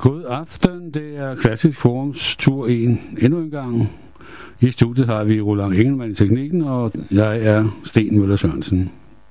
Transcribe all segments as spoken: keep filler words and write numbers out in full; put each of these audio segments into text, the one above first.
God aften, det er Klassisk Forums tur en endnu en gang. I studiet har vi Roland Engelmann i teknikken, og jeg er Sten Møller Sørensen.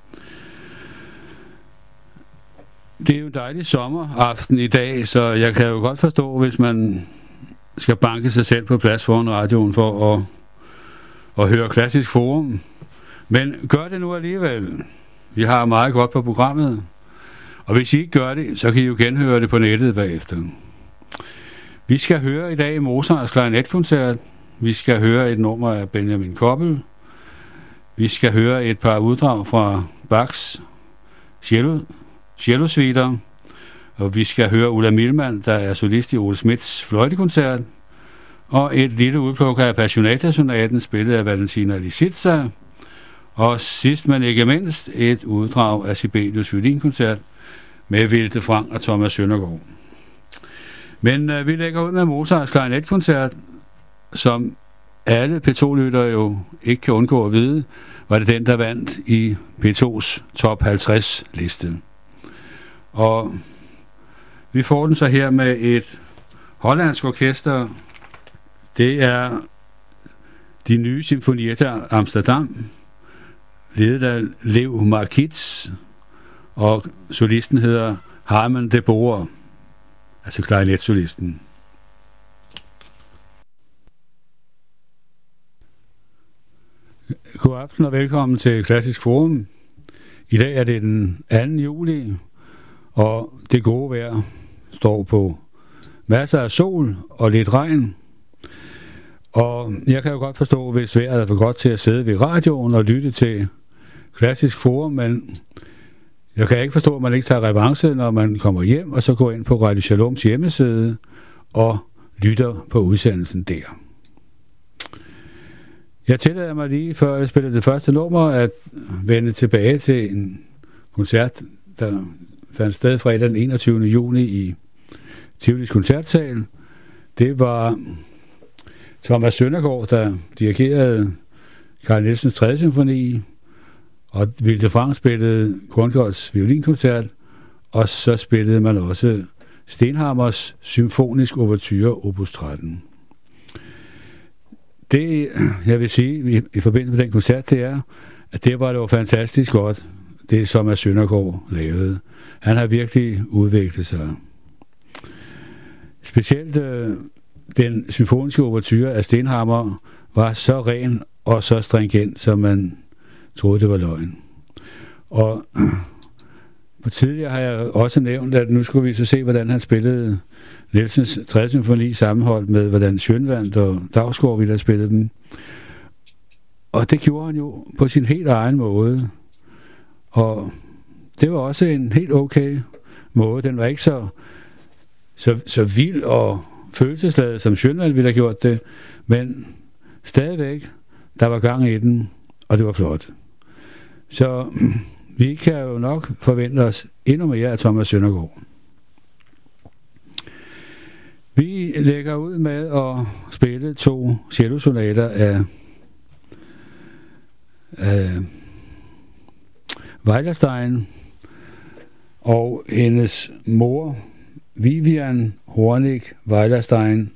Det er jo en dejlig sommeraften i dag, så jeg kan jo godt forstå, hvis man skal banke sig selv på plads foran radioen for at, at høre Klassisk Forum. Men gør det nu alligevel. Vi har meget godt på programmet. Og hvis I ikke gør det, så kan I jo genhøre det på nettet bagefter. Vi skal høre i dag Mozarts klarinetkoncert. Vi skal høre et nummer af Benjamin Koppel. Vi skal høre et par uddrag fra Bachs cello, cellosuiter. Og vi skal høre Ulla Milman, der er solist i Ole Smiths fløjtekoncert. Og et lille udpluk af Passionata-sonaten, spillet af Valentina Lisitsa. Og sidst, men ikke mindst, et uddrag af Sibelius violinkoncert med Vilde Frank og Thomas Søndergaard. Men øh, vi lægger ud med Mozarts klarinetkoncert, som alle P to-lyttere jo ikke kan undgå at vide, var det den, der vandt i P to's top halvtreds liste. Og vi får den så her med et hollandsk orkester. Det er de nye symfonier Amsterdam, ledet af Lew Marquits, og solisten hedder Harmen de Boer, altså klarinetsolisten. God aften og velkommen til Klassisk Forum. I dag er det den anden juli, og det gode vejr står på masser af sol og lidt regn. Og jeg kan jo godt forstå, hvis vejret er for godt til at sidde ved radioen og lytte til Klassisk Forum, men jeg kan ikke forstå, at man ikke tager revanche, når man kommer hjem, og så går ind på Radio Shaloms hjemmeside og lytter på udsendelsen der. Jeg tillader mig lige, før jeg spiller det første nummer, at vende tilbage til en koncert, der fandt sted fredag den enogtyvende juni i Tivolis koncertsal. Det var Thomas Søndergaard, der dirigerede Carl Nielsens tredje symfoni, og Vilde Frank spillede Korngårds violinkoncert, og så spillede man også Stenhammers symfonisk ouverture opus tretten. Det, jeg vil sige i, i forbindelse med den koncert, det er, at det var jo fantastisk godt, det som er Søndergaard lavede. Han har virkelig udviklet sig. Specielt øh, den symfoniske ouverture af Stenhammer var så ren og så stringent, som man troede, det var løgn. Og på tidligere har jeg også nævnt, at nu skulle vi så se, hvordan han spillede Nielsens tredje symfoni sammenholdt med, hvordan Schönwandt og Dagsgaard ville have spillet dem. Og det gjorde han jo på sin helt egen måde. Og det var også en helt okay måde. Den var ikke så, så, så vild og følelsesladet, som Schönwandt ville have gjort det, men stadigvæk, der var gang i den, og det var flot. Så vi kan jo nok forvente os endnu mere af Thomas Søndergaard. Vi lægger ud med at spille to cellosonater af, af Weilerstein og hendes mor Vivian Hornig Weilerstein.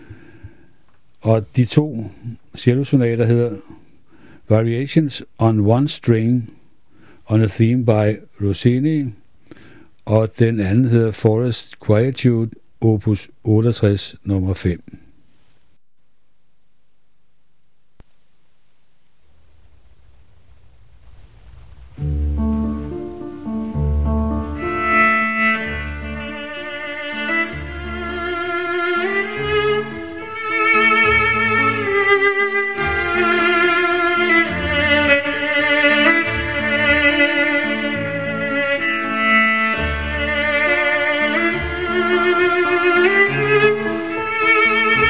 Og de to cellosonater hedder Variations on One String on a Theme by Rossini, og den anden hedder Forest Quietude opus otteogtres nummer fem. Thank you.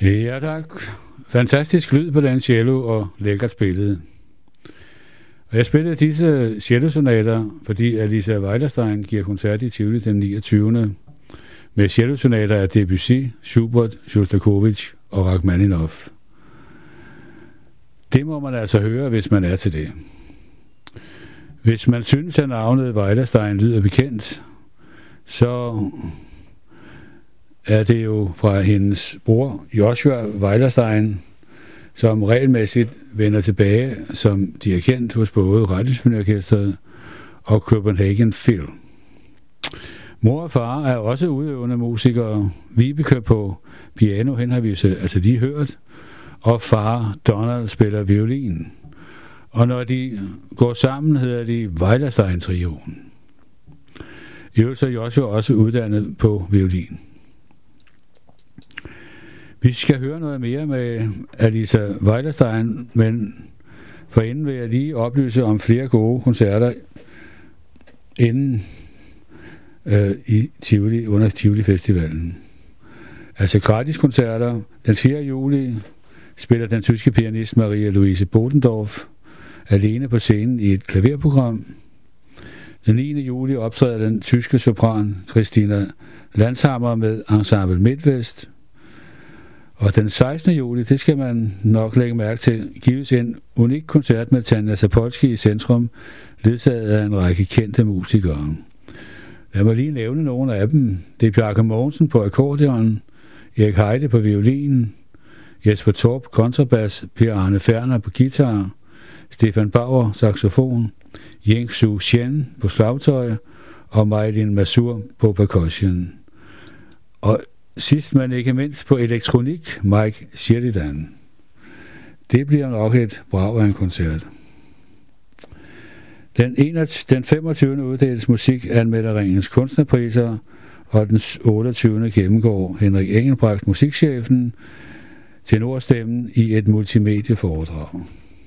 Ja tak. Fantastisk lyd på den cello og lækkert spillet. Og jeg spillede disse cellosonater, fordi Alisa Weilerstein giver koncert i Tivoli den niogtyvende med cellosonater af Debussy, Schubert, Shostakovich og Rachmaninoff. Det må man altså høre, hvis man er til det. Hvis man synes, at navnet Weilerstein lyder bekendt, så er det jo fra hendes bror Joshua Weilerstein, som regelmæssigt vender tilbage som dirigent hos både Radiosymfoniorkestret og Copenhagen Phil. Mor og far er også udøvende musikere. Vibeke på piano, hende har vi altså lige hørt, og far Donald spiller violin. Og når de går sammen, hedder de Weilerstein-trioen. I øvrigt er Joshua også uddannet på violin. Vi skal høre noget mere med Alisa Weilerstein, men forinden vil jeg lige oplyse om flere gode koncerter inden øh, i Tivoli under Tivoli Festivalen. Altså gratis koncerter. Den fjerde juli spiller den tyske pianist Maria Louise Bodendorf alene på scenen i et klaverprogram. Den niende juli optræder den tyske sopran Christina Landshammer med Ensemble Midtvest. Og den sekstende juli, det skal man nok lægge mærke til, gives en unik koncert med Tanja Zapolski i centrum, ledsaget af en række kendte musikere. Lad mig lige nævne nogle af dem. Det er Bjarke Mogensen på akkordeon, Erik Heide på violin, Jesper Torp kontrabas, Per Arne Ferner på guitar, Stefan Bauer saxofon, Ying Su Chen på slagtøj og Maylin Masur på percussion. Og sidst men ikke mindst på elektronik, Mike Sheridan. Det bliver nok et brag af en koncert. Den, den femogtyvende uddeles musikanmelderingens kunstnerpriser, og den otteogtyvende gennemgår Henrik Engelbrecht, musikchefen, tenorstemmen i et multimedieforedrag.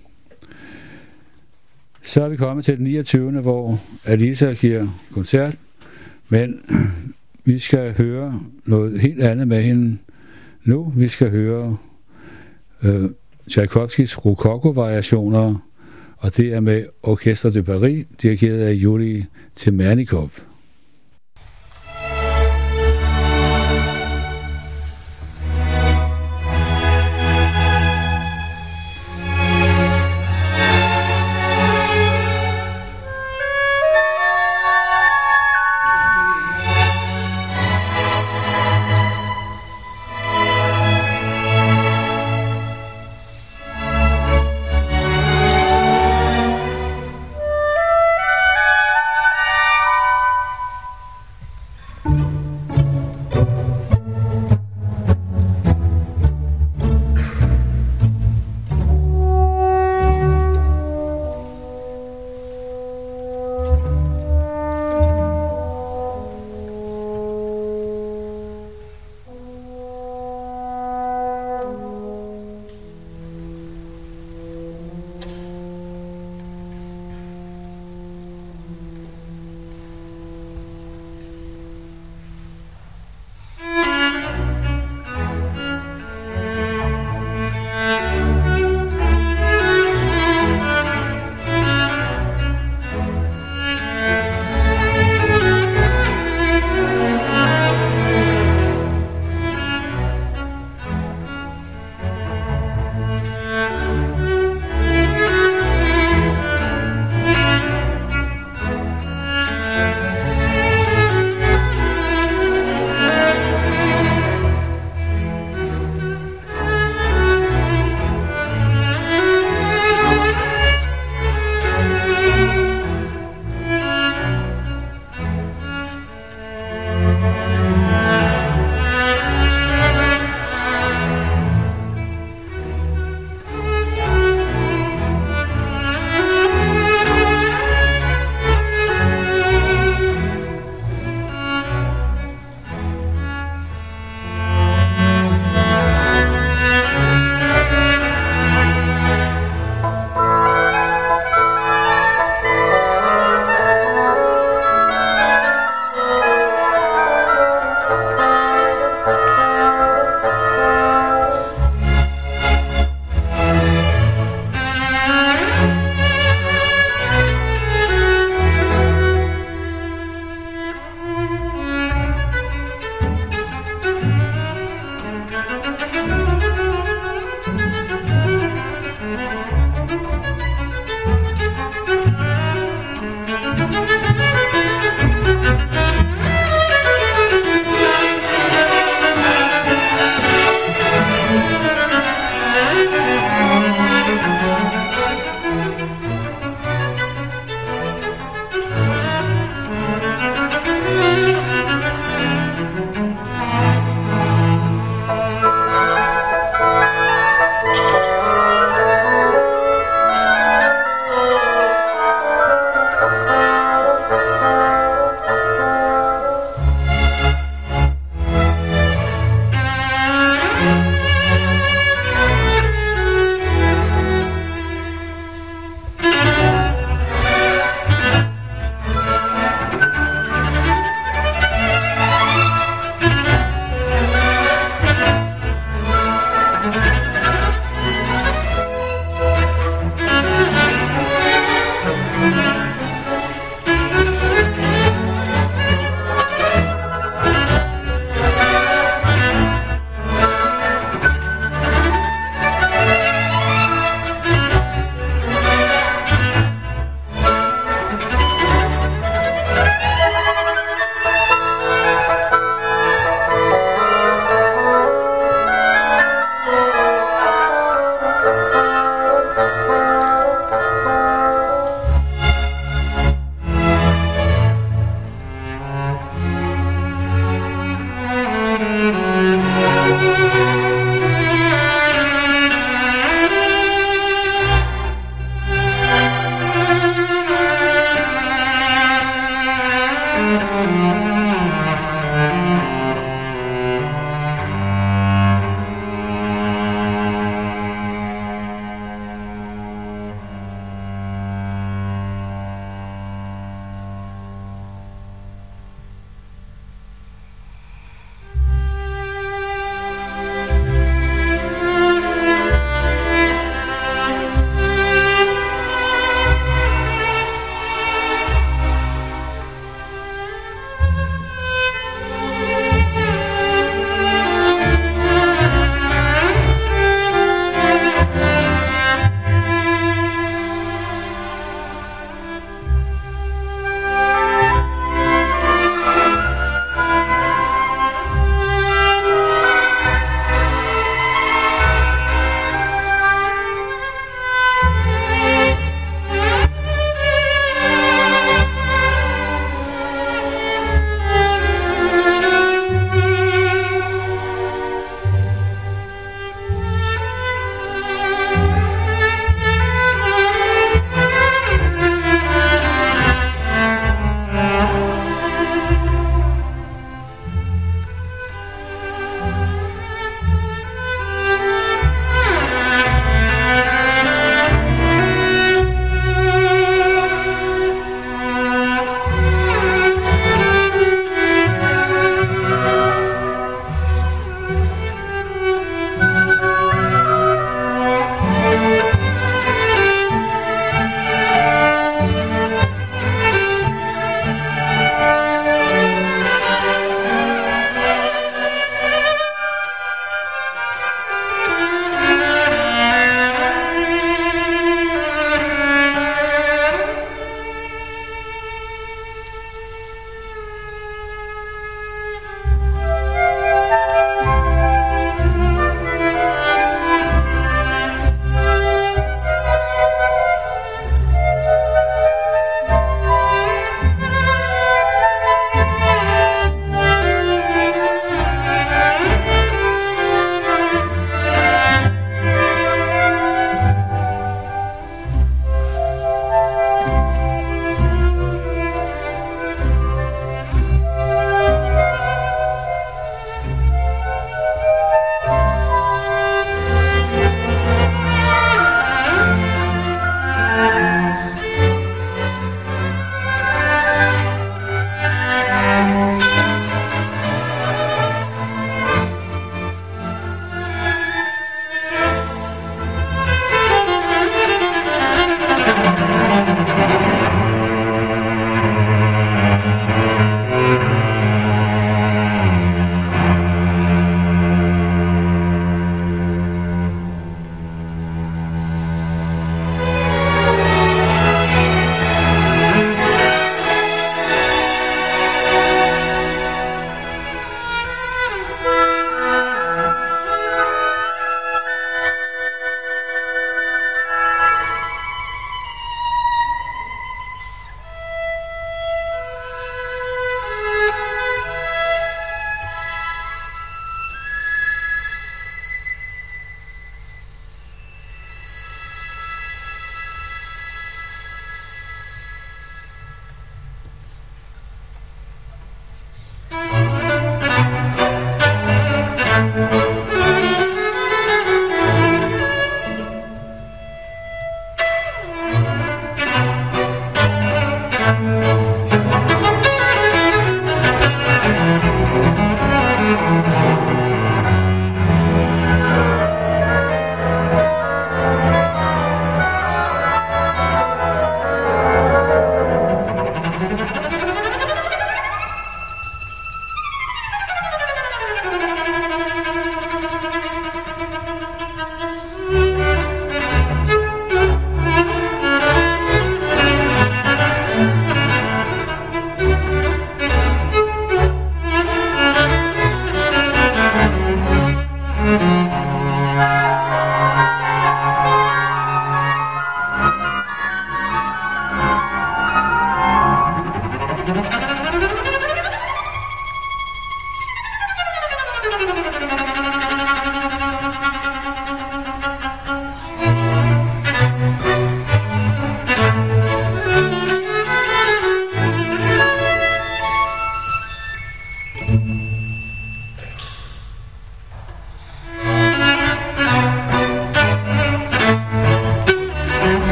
Så er vi kommet til den niogtyvende hvor Alisa giver koncert, men vi skal høre noget helt andet med hende nu. Vi skal høre øh, Tchaikovskis Rokoko-variationer, og det er med Orchestre de Paris, dirigeret af Yuri Temernikov.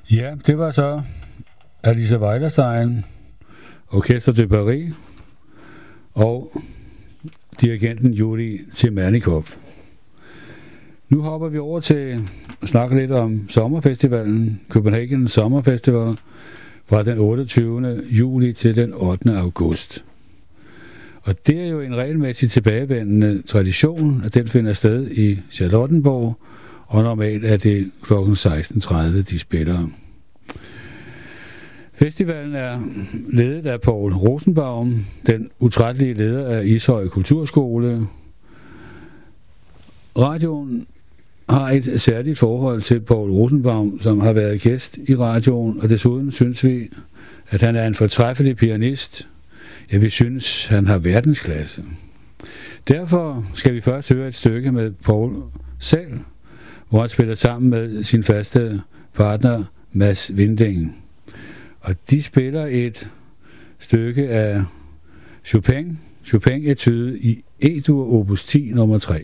Ja, det var så Alice Weilerstein, Orchestre de Paris og dirigenten Juri Temernikov. Nu hopper vi over til at snakke lidt om sommerfestivalen, Copenhagen Sommerfestival, fra den otteogtyvende juli til den ottende august. Og det er jo en regelmæssig tilbagevendende tradition, at den finder sted i Charlottenborg, og normalt er det klokken seksten tredive, de spiller. Festivalen er ledet af Poul Rosenbaum, den utrættelige leder af Ishøj Kulturskole. Radioen har et særligt forhold til Poul Rosenbaum, som har været gæst i radioen, og desuden synes vi, at han er en fortræffelig pianist. Ja, vi synes, han har verdensklasse. Derfor skal vi først høre et stykke med Poul selv, hvor han spiller sammen med sin faste partner Mads Winding. Og de spiller et stykke af Chopin, Chopin etude i E-dur opus ti nummer tre.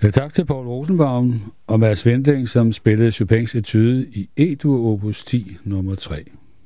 Ja, tak til Poul Rosenbaum og Mads Wending, som spillede Chopins etude i E-dur opus ti nummer tre.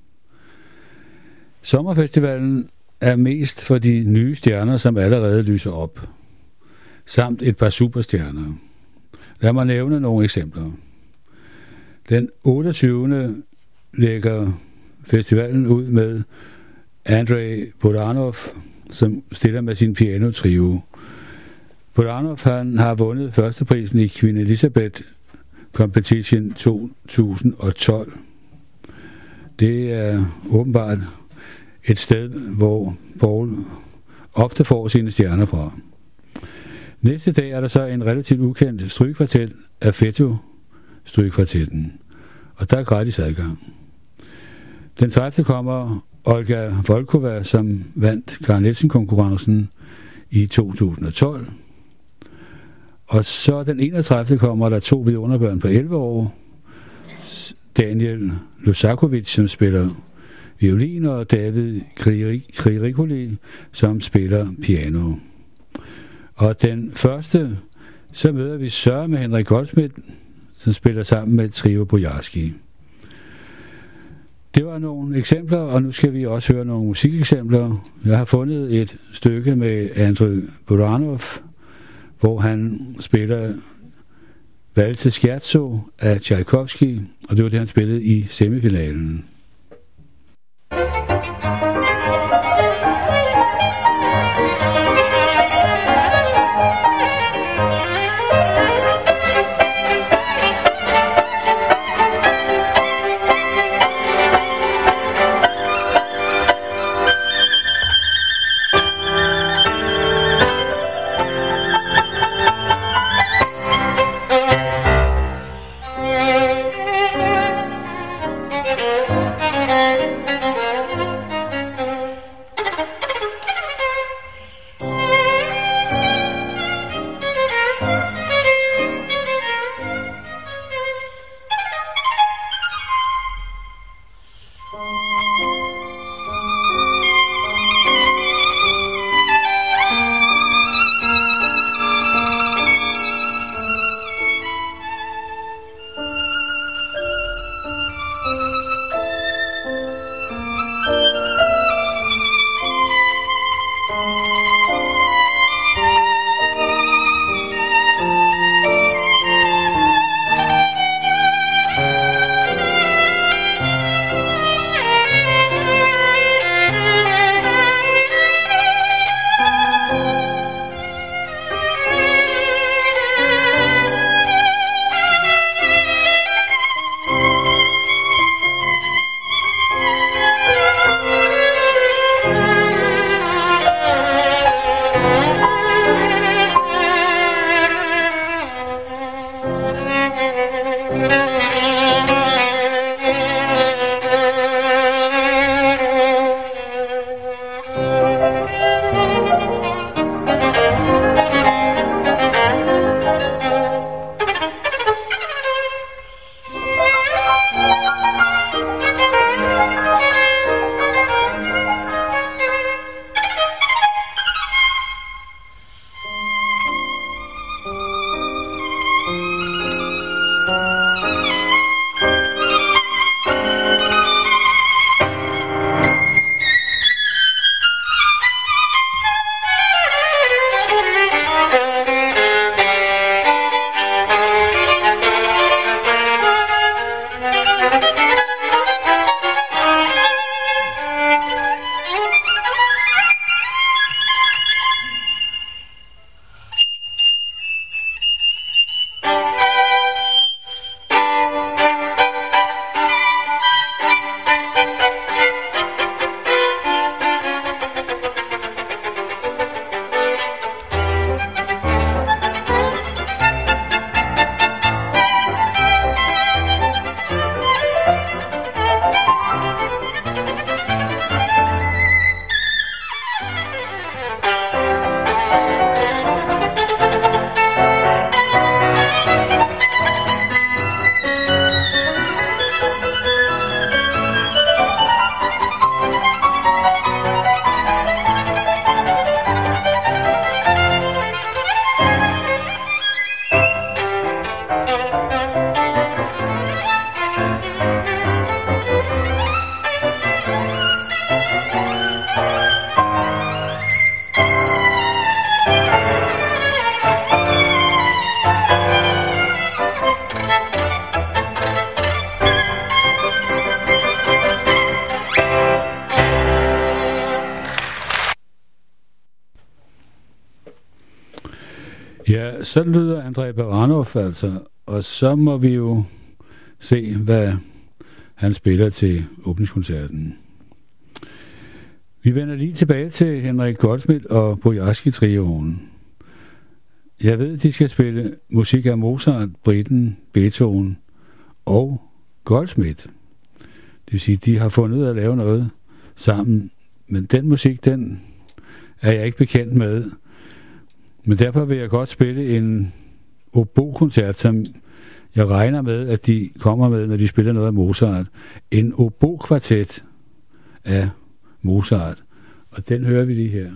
Sommerfestivalen er mest for de nye stjerner, som allerede lyser op, samt et par superstjerner. Lad mig nævne nogle eksempler. Den otteogtyvende lægger festivalen ud med Andrei Budanov, som stiller med sin piano-trio. Budanov, han har vundet førsteprisen i Queen Elizabeth Competition to tusind og tolv. Det er åbenbart et sted, hvor Poul ofte får sine stjerner fra. Næste dag er der så en relativt ukendt strygekvartet af Fetto strygekvartetten, og der er gratis adgang. Den tredivte kommer Olga Volkova, som vandt Karen Nielsen-konkurrencen i to tusind og tolv. Og så den enogtredivte kommer der to vidunderbørn på elleve år. Daniel Lusakovic, som spiller violin, og David Krierikoli, som spiller piano. Og den første, så møder vi Søren med Henrik Goldsmith, som spiller sammen med Trio Bojarski. Det var nogle eksempler, og nu skal vi også høre nogle musikeksempler. Jeg har fundet et stykke med Andrei Budanov, hvor han spiller Valse Scherzo af Tchaikovsky, og det var det, han spillede i semifinalen. Thank you. Ja, sådan lyder André Baranov altså, og så må vi jo se, hvad han spiller til åbningskoncerten. Vi vender lige tilbage til Henrik Goldschmidt og Bojarski-trioen. Jeg ved, de skal spille musik af Mozart, Britten, Beethoven og Goldschmidt. Det vil sige, de har fundet ud af at lave noget sammen, men den musik, den er jeg ikke bekendt med. Men derfor vil jeg godt spille en oboe-koncert, som jeg regner med, at de kommer med, når de spiller noget af Mozart. En oboe-kvartet af Mozart. Og den hører vi lige her.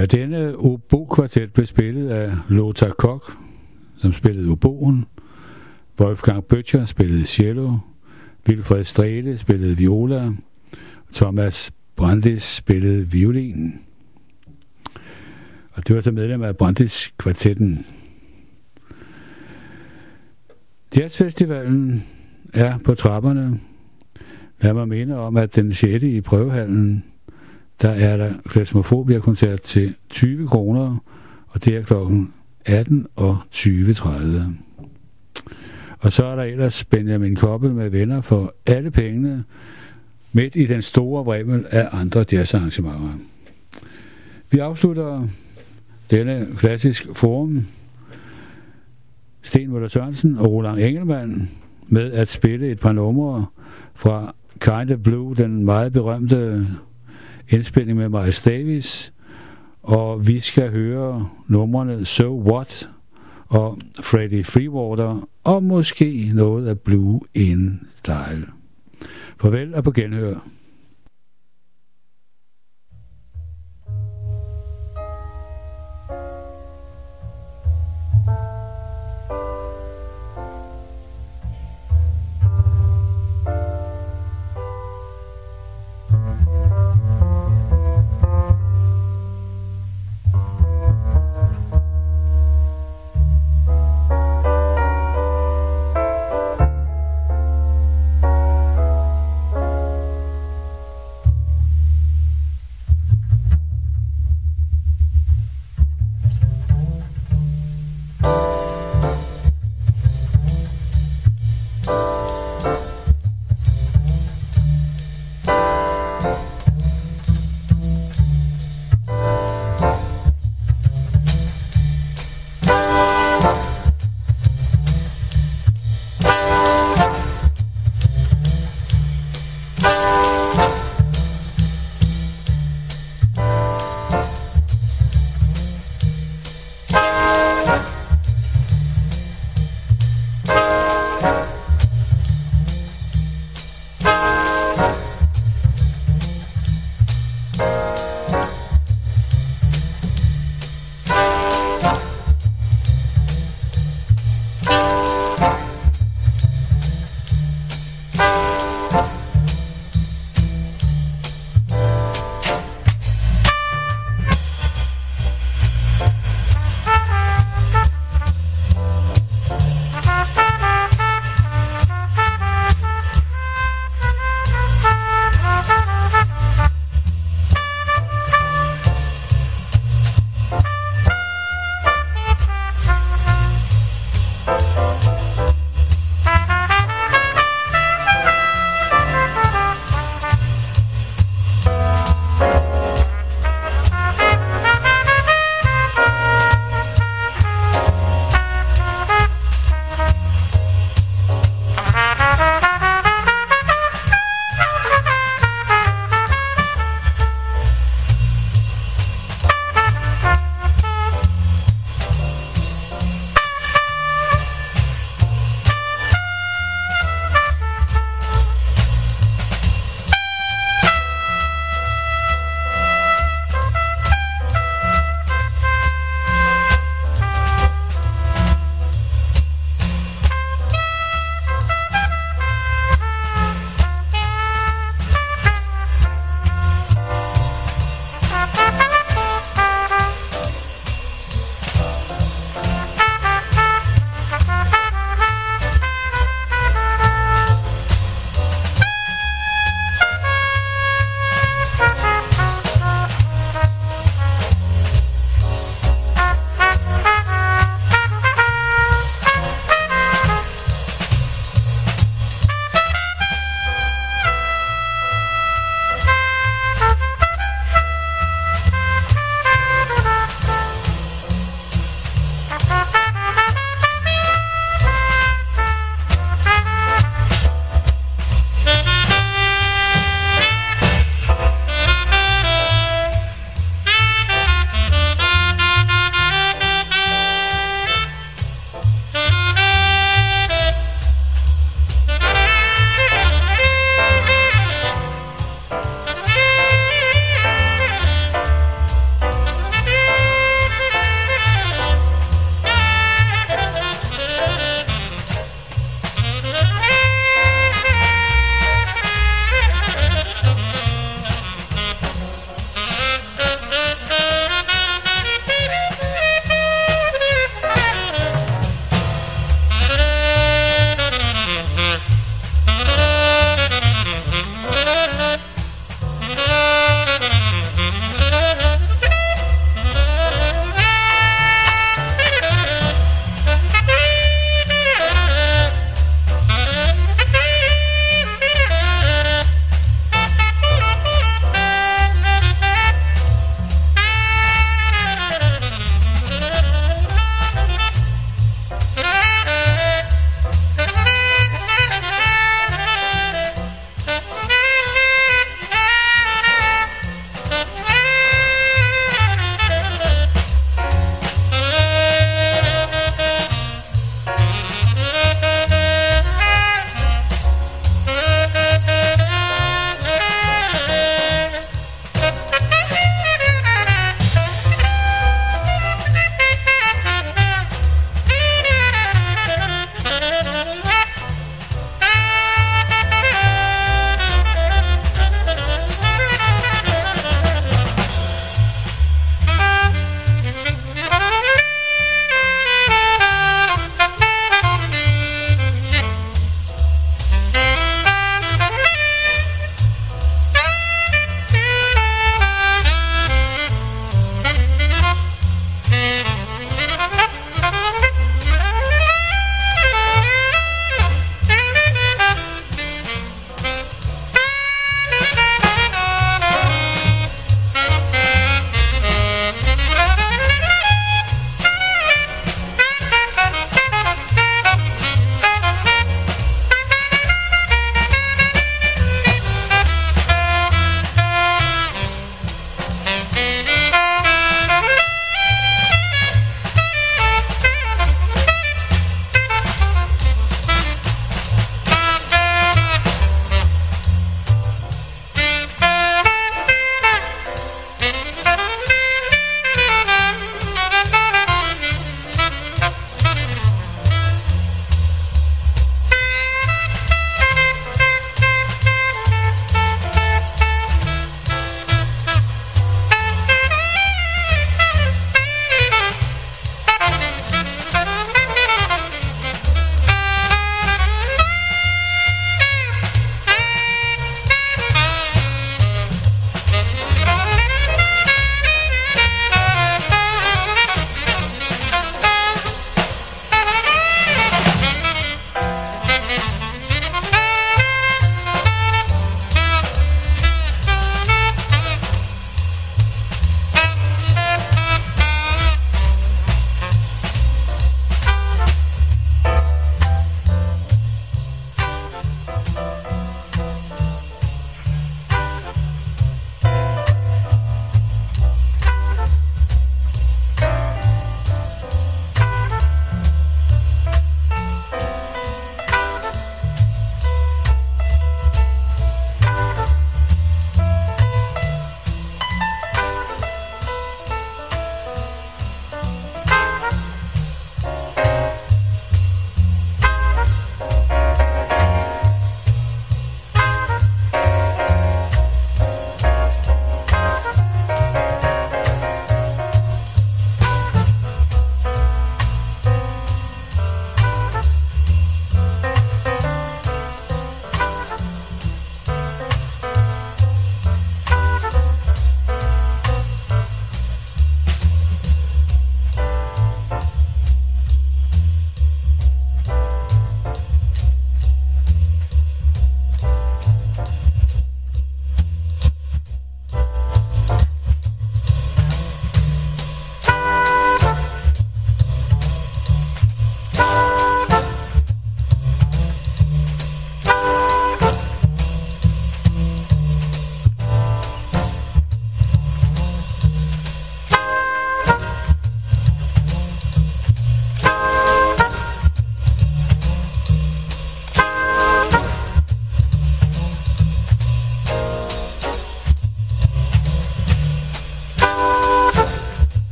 Ja, denne obo-kvartet blev spillet af Lothar Koch, som spillede oboen, Wolfgang Böttcher spillede cello, Wilfred Strede spillede viola, Thomas Brandis spillede violin. Og det var så medlem af Brandis-kvartetten. Jazzfestivalen er på trapperne. Lad mig minde om, at den sjette i prøvehallen, der er der Klasmofobia-koncert til tyve kroner, og det er klokken atten og tyve tredive. Og så er der ellers Benjamin Koppel med venner for alle pengene, midt i den store vrimmel af andre jazzarrangementer. Vi afslutter denne klassisk forum, Sten Møller Sørensen og Roland Engelmann, med at spille et par numre fra Kind of Blue, den meget berømte indspilning med Miles Davis, og vi skal høre numrene So What og Freddie Freewater, og måske noget af Blue In Style. Farvel og på genhør.